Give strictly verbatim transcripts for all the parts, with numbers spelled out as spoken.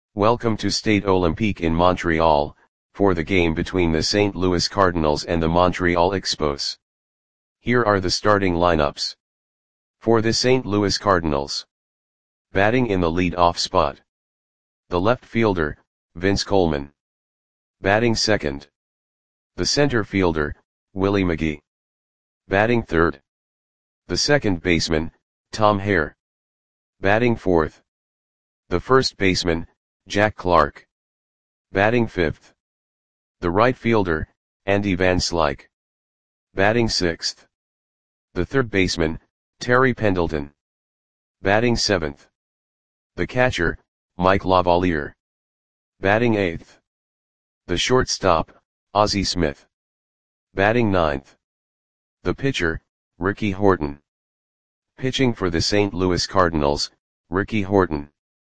Welcome to Stade Olympique in Montreal, for the game between the Saint Louis Cardinals and the Montreal Expos. Here are the starting lineups. For the Saint Louis Cardinals. Batting in the lead-off spot. The left fielder, Vince Coleman. Batting second. The center fielder, Willie McGee. Batting third. The second baseman, Tom Hare. Batting fourth. The first baseman, Jack Clark. Batting fifth. The right fielder, Andy Van Slyke. Batting sixth. The third baseman, Terry Pendleton. Batting seventh. The catcher, Mike Lavalier. Batting eighth. The shortstop, Ozzie Smith. Batting ninth. The pitcher, Ricky Horton. Pitching for the Saint Louis Cardinals, Ricky Horton.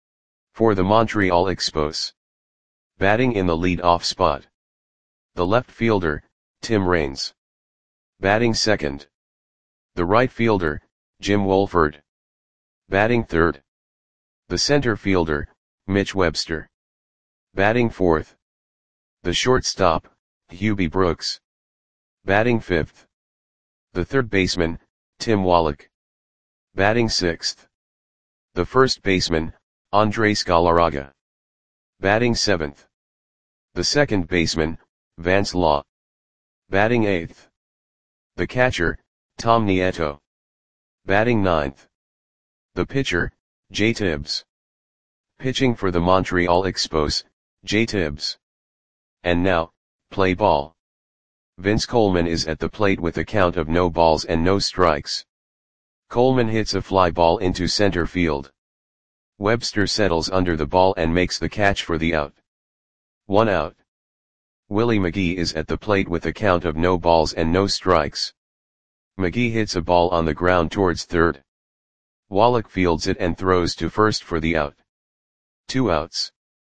For the Montreal Expos. Batting in the lead-off spot. The left fielder, Tim Raines. Batting second. The right fielder, Jim Wolford. Batting third. The center fielder, Mitch Webster. Batting fourth. The shortstop, Hubie Brooks. Batting fifth. The third baseman, Tim Wallach. Batting sixth. The first baseman, Andres Galarraga. Batting seventh. The second baseman, Vance Law. Batting eighth. The catcher, Tom Nieto. Batting ninth. The pitcher, Jay Tibbs. Pitching for the Montreal Expos, Jay Tibbs. And now, play ball. Vince Coleman is at the plate with a count of no balls and no strikes. Coleman hits a fly ball into center field. Webster settles under the ball and makes the catch for the out. One out. Willie McGee is at the plate with a count of no balls and no strikes. McGee hits a ball on the ground towards third. Wallach fields it and throws to first for the out. Two outs.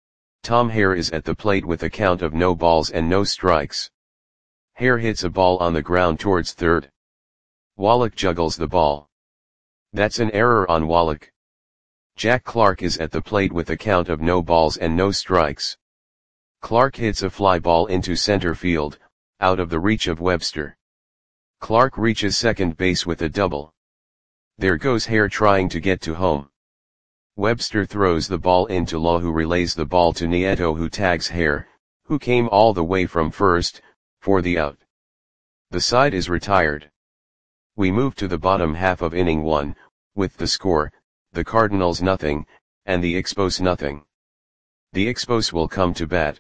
Tom Hare is at the plate with a count of no balls and no strikes. Hare hits a ball on the ground towards third. Wallach juggles the ball. That's an error on Wallach. Jack Clark is at the plate with a count of no balls and no strikes. Clark hits a fly ball into center field, out of the reach of Webster. Clark reaches second base with a double. There goes Hare trying to get to home. Webster throws the ball into Law, who relays the ball to Nieto, who tags Hare, who came all the way from first, for the out. The side is retired. We move to the bottom half of inning one, with the score, the Cardinals nothing, and the Expos nothing. The Expos will come to bat.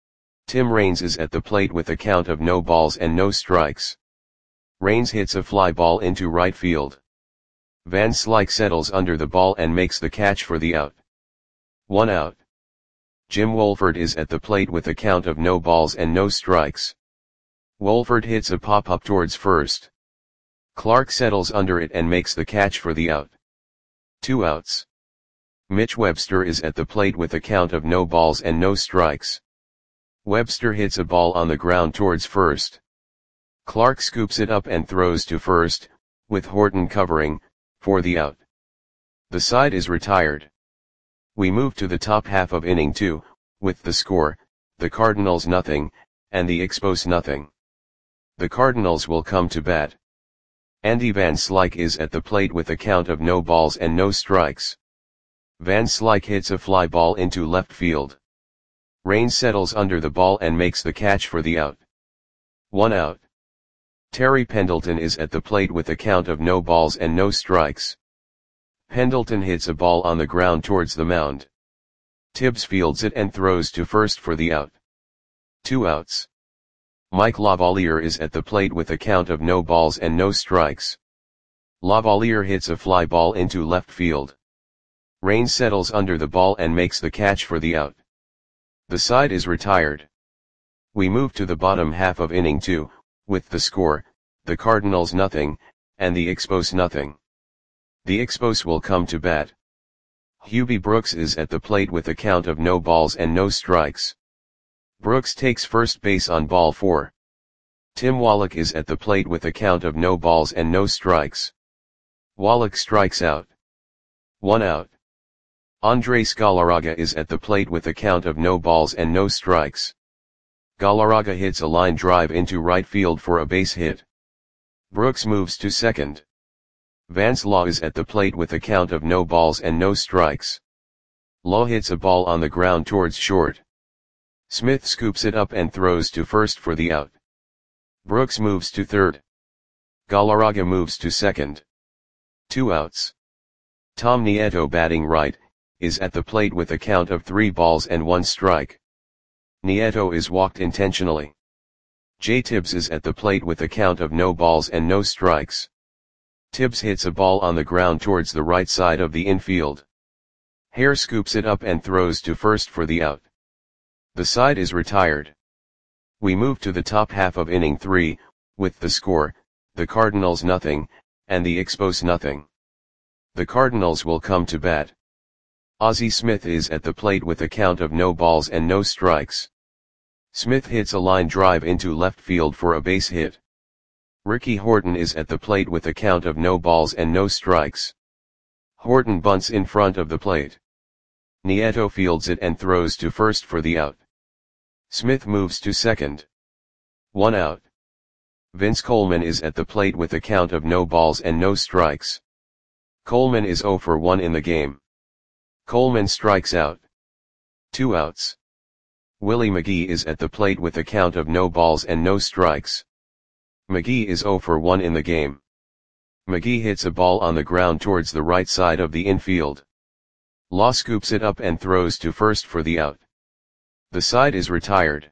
Tim Raines is at the plate with a count of no balls and no strikes. Raines hits a fly ball into right field. Van Slyke settles under the ball and makes the catch for the out. One out. Jim Wolford is at the plate with a count of no balls and no strikes. Wolford hits a pop-up towards first. Clark settles under it and makes the catch for the out. Two outs. Mitch Webster is at the plate with a count of no balls and no strikes. Webster hits a ball on the ground towards first. Clark scoops it up and throws to first, with Horton covering, for the out. The side is retired. We move to the top half of inning two, with the score, the Cardinals nothing, and the Expos nothing. The Cardinals will come to bat. Andy Van Slyke is at the plate with a count of no balls and no strikes. Van Slyke hits a fly ball into left field. Raines settles under the ball and makes the catch for the out. One out. Terry Pendleton is at the plate with a count of no balls and no strikes. Pendleton hits a ball on the ground towards the mound. Tibbs fields it and throws to first for the out. Two outs. Mike Lavalier is at the plate with a count of no balls and no strikes. Lavalier hits a fly ball into left field. Raines settles under the ball and makes the catch for the out. The side is retired. We move to the bottom half of inning two, with the score, the Cardinals nothing, and the Expos nothing. The Expos will come to bat. Hubie Brooks is at the plate with a count of no balls and no strikes. Brooks takes first base on ball four. Tim Wallach is at the plate with a count of no balls and no strikes. Wallach strikes out. One out. Andres Galarraga is at the plate with a count of no balls and no strikes. Galarraga hits a line drive into right field for a base hit. Brooks moves to second. Vance Law is at the plate with a count of no balls and no strikes. Law hits a ball on the ground towards short. Smith scoops it up and throws to first for the out. Brooks moves to third. Galarraga moves to second. Two outs. Tom Nieto, batting right, is at the plate with a count of three balls and one strike. Nieto is walked intentionally. Jay Tibbs is at the plate with a count of no balls and no strikes. Tibbs hits a ball on the ground towards the right side of the infield. Hare scoops it up and throws to first for the out. The side is retired. We move to the top half of inning three, with the score, the Cardinals nothing, and the Expos nothing. The Cardinals will come to bat. Ozzie Smith is at the plate with a count of no balls and no strikes. Smith hits a line drive into left field for a base hit. Ricky Horton is at the plate with a count of no balls and no strikes. Horton bunts in front of the plate. Nieto fields it and throws to first for the out. Smith moves to second. One out. Vince Coleman is at the plate with a count of no balls and no strikes. Coleman is oh for one in the game. Coleman strikes out. Two outs. Willie McGee is at the plate with a count of no balls and no strikes. McGee is oh for one in the game. McGee hits a ball on the ground towards the right side of the infield. Law scoops it up and throws to first for the out. The side is retired.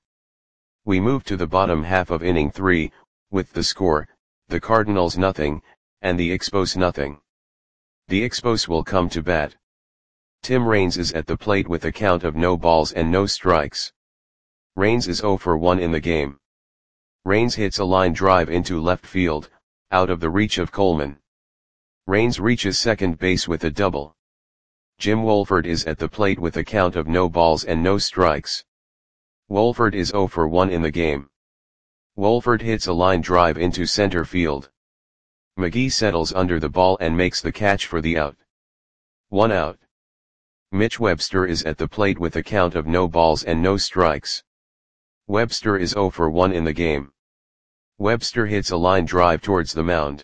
We move to the bottom half of inning three, with the score, the Cardinals nothing, and the Expos nothing. The Expos will come to bat. Tim Raines is at the plate with a count of no balls and no strikes. Raines is oh for one in the game. Raines hits a line drive into left field, out of the reach of Coleman. Raines reaches second base with a double. Jim Wolford is at the plate with a count of no balls and no strikes. Wolford is oh for one in the game. Wolford hits a line drive into center field. McGee settles under the ball and makes the catch for the out. One out. Mitch Webster is at the plate with a count of no balls and no strikes. Webster is oh for one in the game. Webster hits a line drive towards the mound.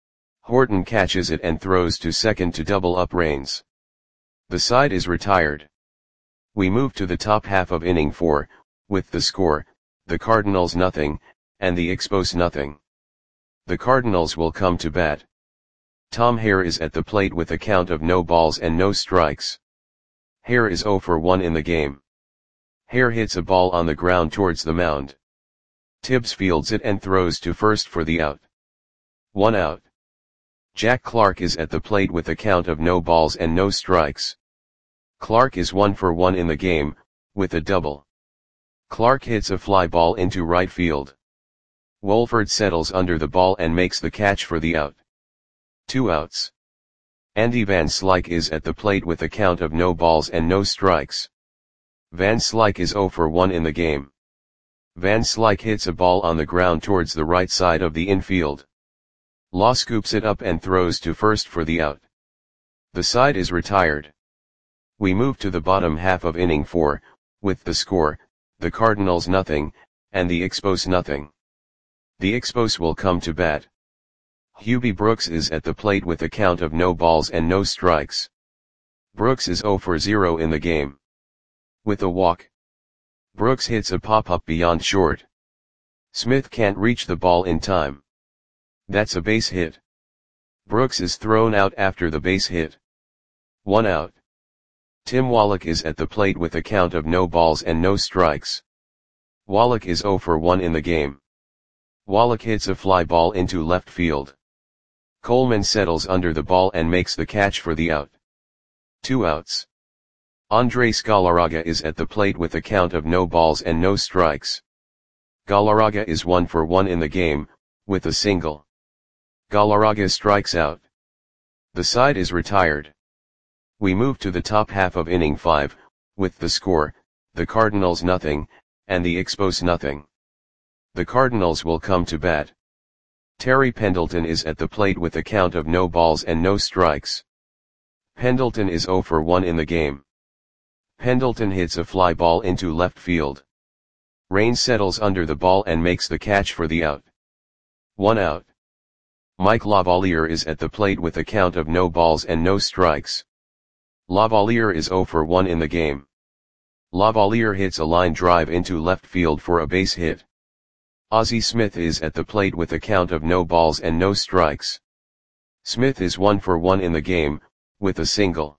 Horton catches it and throws to second to double up Raines. The side is retired. We move to the top half of inning four, with the score, the Cardinals nothing, and the Expos nothing. The Cardinals will come to bat. Tom Hare is at the plate with a count of no balls and no strikes. Hare is oh for one in the game. Hare hits a ball on the ground towards the mound. Tibbs fields it and throws to first for the out. One out. Jack Clark is at the plate with a count of no balls and no strikes. Clark is one for one in the game, with a double. Clark hits a fly ball into right field. Wolford settles under the ball and makes the catch for the out. Two outs. Andy Van Slyke is at the plate with a count of no balls and no strikes. Van Slyke is oh for one in the game. Van Slyke hits a ball on the ground towards the right side of the infield. Law scoops it up and throws to first for the out. The side is retired. We move to the bottom half of inning four, with the score, the Cardinals nothing, and the Expos nothing. The Expos will come to bat. Hubie Brooks is at the plate with a count of no balls and no strikes. Brooks is oh for zero in the game. With a walk. Brooks hits a pop-up beyond short. Smith can't reach the ball in time. That's a base hit. Brooks is thrown out after the base hit. One out. Tim Wallach is at the plate with a count of no balls and no strikes. Wallach is oh for one in the game. Wallach hits a fly ball into left field. Coleman settles under the ball and makes the catch for the out. Two outs. Andres Galarraga is at the plate with a count of no balls and no strikes. Galarraga is one for one in the game, with a single. Galarraga strikes out. The side is retired. We move to the top half of inning five, with the score, the Cardinals nothing, and the Expos nothing. The Cardinals will come to bat. Terry Pendleton is at the plate with a count of no balls and no strikes. Pendleton is zero for one in the game. Pendleton hits a fly ball into left field. Raines settles under the ball and makes the catch for the out. One out. Mike Lavalier is at the plate with a count of no balls and no strikes. Lavalier is zero for one in the game. Lavalier hits a line drive into left field for a base hit. Ozzie Smith is at the plate with a count of no balls and no strikes. Smith is one for one in the game, with a single.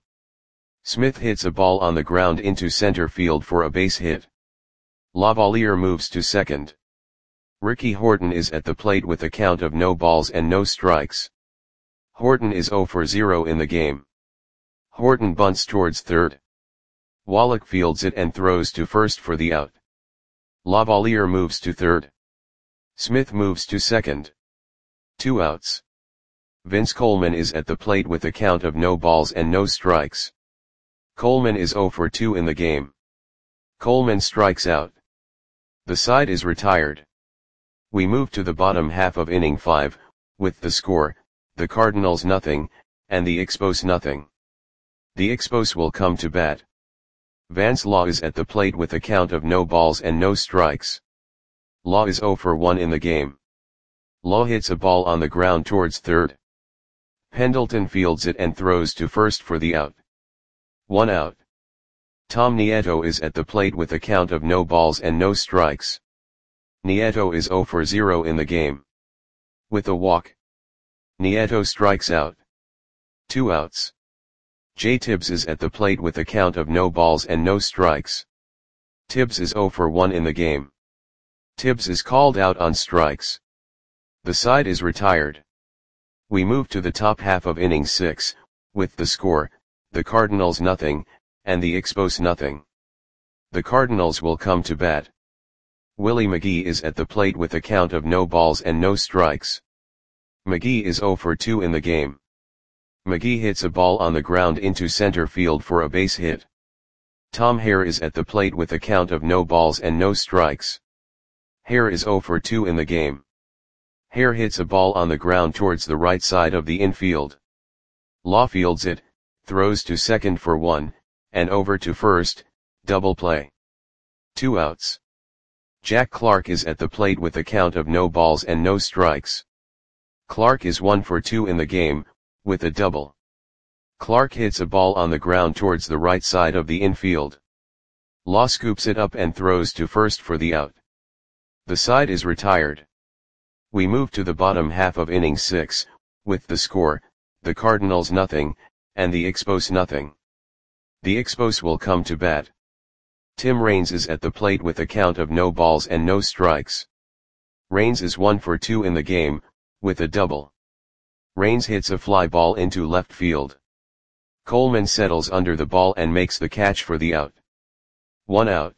Smith hits a ball on the ground into center field for a base hit. Lavalier moves to second. Ricky Horton is at the plate with a count of no balls and no strikes. Horton is zero for zero in the game. Horton bunts towards third. Wallach fields it and throws to first for the out. Lavalier moves to third. Smith moves to second. Two outs. Vince Coleman is at the plate with a count of no balls and no strikes. Coleman is zero for two in the game. Coleman strikes out. The side is retired. We move to the bottom half of inning five, with the score, the Cardinals nothing, and the Expos nothing. The Expos will come to bat. Vance Law is at the plate with a count of no balls and no strikes. Law is zero for one in the game. Law hits a ball on the ground towards third. Pendleton fields it and throws to first for the out. One out. Tom Nieto is at the plate with a count of no balls and no strikes. Nieto is zero for zero in the game. With a walk. Nieto strikes out. Two outs. Jay Tibbs is at the plate with a count of no balls and no strikes. Tibbs is zero for one in the game. Tibbs is called out on strikes. The side is retired. We move to the top half of inning six, with the score, the Cardinals nothing, and the Expos nothing. The Cardinals will come to bat. Willie McGee is at the plate with a count of no balls and no strikes. McGee is zero for two in the game. McGee hits a ball on the ground into center field for a base hit. Tom Hare is at the plate with a count of no balls and no strikes. Hare is zero for two in the game. Hare hits a ball on the ground towards the right side of the infield. Law fields it, throws to second for one, and over to first, double play. Two outs. Jack Clark is at the plate with a count of no balls and no strikes. Clark is one for two in the game, with a double. Clark hits a ball on the ground towards the right side of the infield. Law scoops it up and throws to first for the out. The side is retired. We move to the bottom half of inning six, with the score, the Cardinals nothing, and the Expos nothing. The Expos will come to bat. Tim Raines is at the plate with a count of no balls and no strikes. Raines is one for two in the game, with a double. Raines hits a fly ball into left field. Coleman settles under the ball and makes the catch for the out. One out.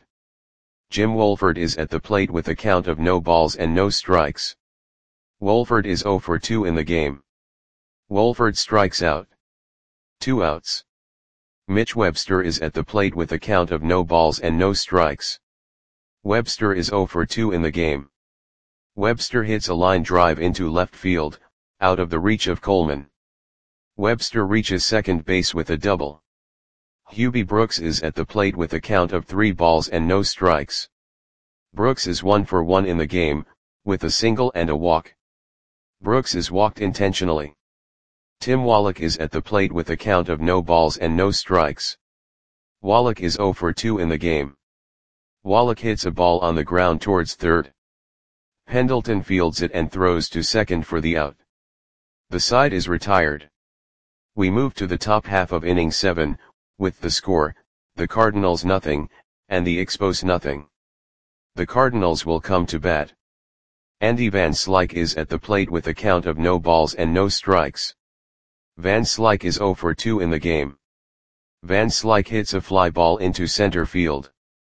Jim Wolford is at the plate with a count of no balls and no strikes. Wolford is zero for two in the game. Wolford strikes out. Two outs. Mitch Webster is at the plate with a count of no balls and no strikes. Webster is zero for two in the game. Webster hits a line drive into left field, out of the reach of Coleman. Webster reaches second base with a double. Hubie Brooks is at the plate with a count of three balls and no strikes. Brooks is one for one in the game, with a single and a walk. Brooks is walked intentionally. Tim Wallach is at the plate with a count of no balls and no strikes. Wallach is zero for two in the game. Wallach hits a ball on the ground towards third. Pendleton fields it and throws to second for the out. The side is retired. We move to the top half of inning seven, with the score, the Cardinals nothing, and the Expos nothing. The Cardinals will come to bat. Andy Van Slyke is at the plate with a count of no balls and no strikes. Van Slyke is zero for two in the game. Van Slyke hits a fly ball into center field.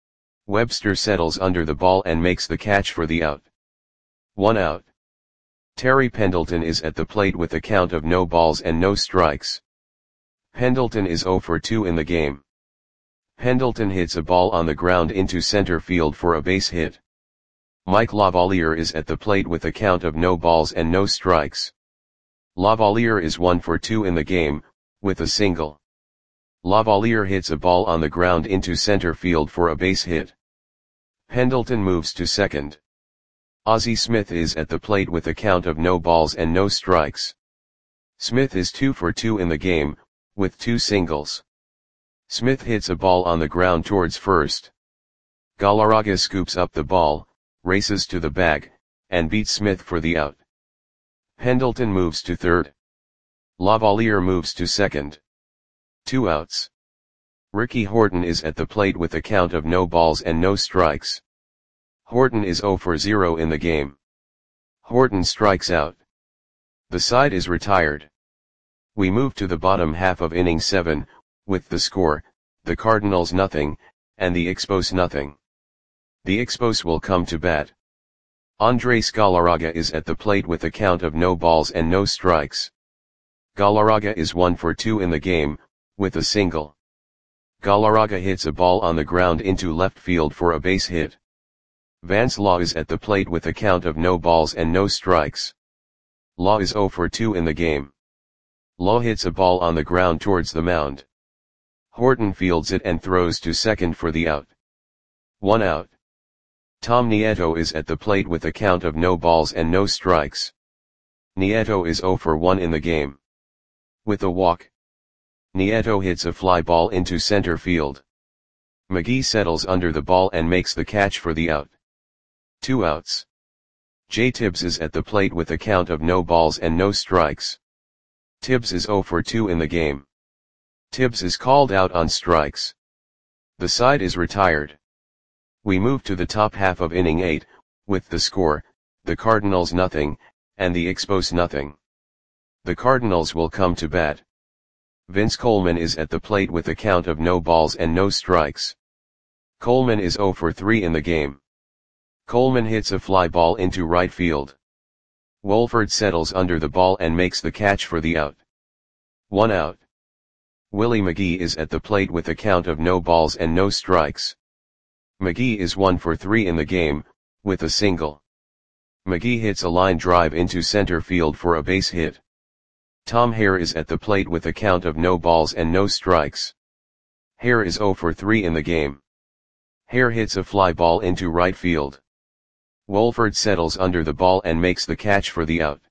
Webster settles under the ball and makes the catch for the out. One out. Terry Pendleton is at the plate with a count of no balls and no strikes. Pendleton is zero for two in the game. Pendleton hits a ball on the ground into center field for a base hit. Mike Lavalier is at the plate with a count of no balls and no strikes. Lavalier is one for two in the game, with a single. Lavalier hits a ball on the ground into center field for a base hit. Pendleton moves to second. Ozzie Smith is at the plate with a count of no balls and no strikes. Smith is two for two in the game, with two singles. Smith hits a ball on the ground towards first. Galarraga scoops up the ball, races to the bag, and beats Smith for the out. Pendleton moves to third. Lavalier moves to second. Two outs. Ricky Horton is at the plate with a count of no balls and no strikes. Horton is zero for zero in the game. Horton strikes out. The side is retired. We move to the bottom half of inning seven, with the score, the Cardinals nothing, and the Expos nothing. The Expos will come to bat. Andres Galarraga is at the plate with a count of no balls and no strikes. Galarraga is one for two in the game, with a single. Galarraga hits a ball on the ground into left field for a base hit. Vance Law is at the plate with a count of no balls and no strikes. Law is zero for two in the game. Law hits a ball on the ground towards the mound. Horton fields it and throws to second for the out. One out. Tom Nieto is at the plate with a count of no balls and no strikes. Nieto is zero for one in the game. With a walk, Nieto hits a fly ball into center field. McGee settles under the ball and makes the catch for the out. Two outs. Jay Tibbs is at the plate with a count of no balls and no strikes. Tibbs is zero for two in the game. Tibbs is called out on strikes. The side is retired. We move to the top half of inning eight, with the score, the Cardinals nothing, and the Expos nothing. The Cardinals will come to bat. Vince Coleman is at the plate with a count of no balls and no strikes. Coleman is zero for three in the game. Coleman hits a fly ball into right field. Wolford settles under the ball and makes the catch for the out. One out. Willie McGee is at the plate with a count of no balls and no strikes. McGee is one for three in the game, with a single. McGee hits a line drive into center field for a base hit. Tom Hare is at the plate with a count of no balls and no strikes. Hare is zero for three in the game. Hare hits a fly ball into right field. Wolford settles under the ball and makes the catch for the out.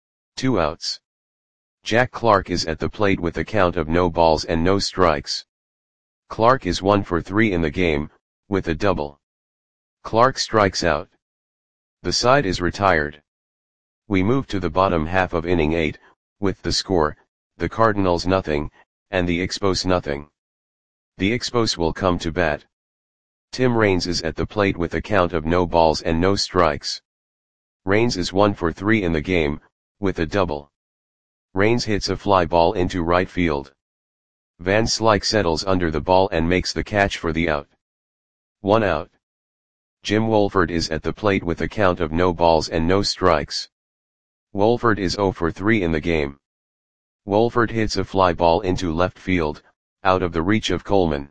Two outs. Jack Clark is at the plate with a count of no balls and no strikes. Clark is one for three in the game, with a double. Clark strikes out. The side is retired. We move to the bottom half of inning eight, with the score, the Cardinals nothing, and the Expos nothing. The Expos will come to bat. Tim Raines is at the plate with a count of no balls and no strikes. Raines is one for three in the game, with a double. Raines hits a fly ball into right field. Van Slyke settles under the ball and makes the catch for the out. One out. Jim Wolford is at the plate with a count of no balls and no strikes. Wolford is zero for three in the game. Wolford hits a fly ball into left field, out of the reach of Coleman.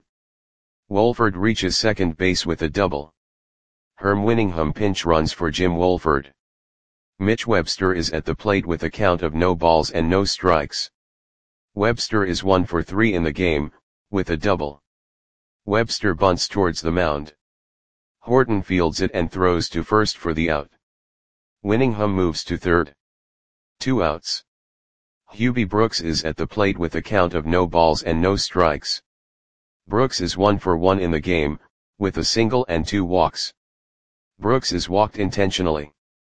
Wolford reaches second base with a double. Herm Winningham pinch runs for Jim Wolford. Mitch Webster is at the plate with a count of no balls and no strikes. Webster is one for three in the game, with a double. Webster bunts towards the mound. Horton fields it and throws to first for the out. Winningham moves to third. Two outs. Hubie Brooks is at the plate with a count of no balls and no strikes. Brooks is one for one in the game, with a single and two walks. Brooks is walked intentionally.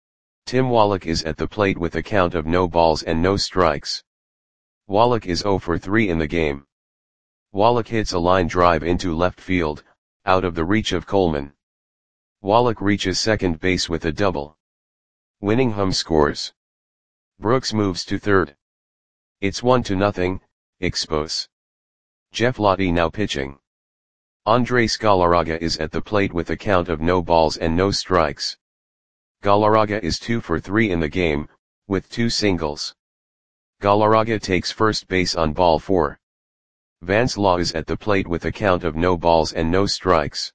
Tim Wallach is at the plate with a count of no balls and no strikes. Wallach is zero for three in the game. Wallach hits a line drive into left field, out of the reach of Coleman. Wallach reaches second base with a double. Winningham scores. Brooks moves to third. It's one to nothing, Expos. Jeff Lottie now pitching. Andres Galarraga is at the plate with a count of no balls and no strikes. Galarraga is two for three in the game, with two singles. Galarraga takes first base on ball four. Vance Law is at the plate with a count of no balls and no strikes.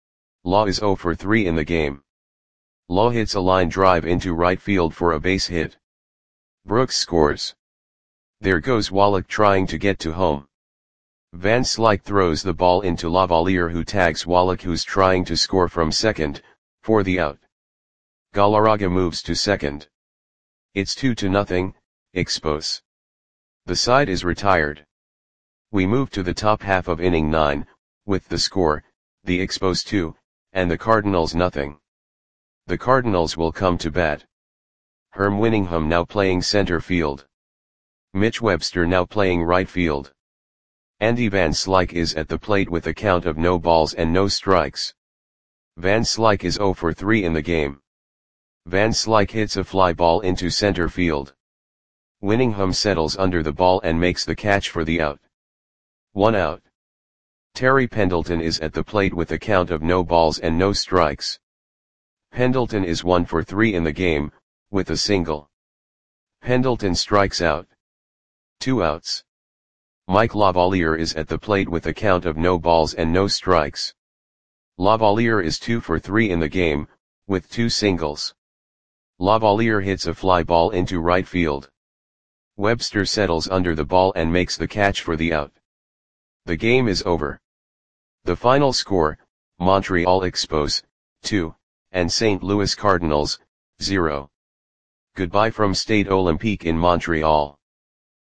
Law is zero for three in the game. Law hits a line drive into right field for a base hit. Brooks scores. There goes Wallach trying to get to home. Van Slyke throws the ball into Lavalier, who tags Wallach, who's trying to score from second, for the out. Galarraga moves to second. It's two to nothing, Expos. The side is retired. We move to the top half of inning nine, with the score, the Expos two, and the Cardinals nothing. The Cardinals will come to bat. Herm Winningham now playing center field. Mitch Webster now playing right field. Andy Van Slyke is at the plate with a count of no balls and no strikes. Van Slyke is zero for three in the game. Van Slyke hits a fly ball into center field. Winningham settles under the ball and makes the catch for the out. One out. Terry Pendleton is at the plate with a count of no balls and no strikes. Pendleton is one for three in the game, with a single. Pendleton strikes out. Two outs. Mike Lavalier is at the plate with a count of no balls and no strikes. Lavalier is two for three in the game, with two singles. Lavalier hits a fly ball into right field. Webster settles under the ball and makes the catch for the out. The game is over. The final score, Montreal Expos, two, and Saint Louis Cardinals, zero. Goodbye from Stade Olympique in Montreal.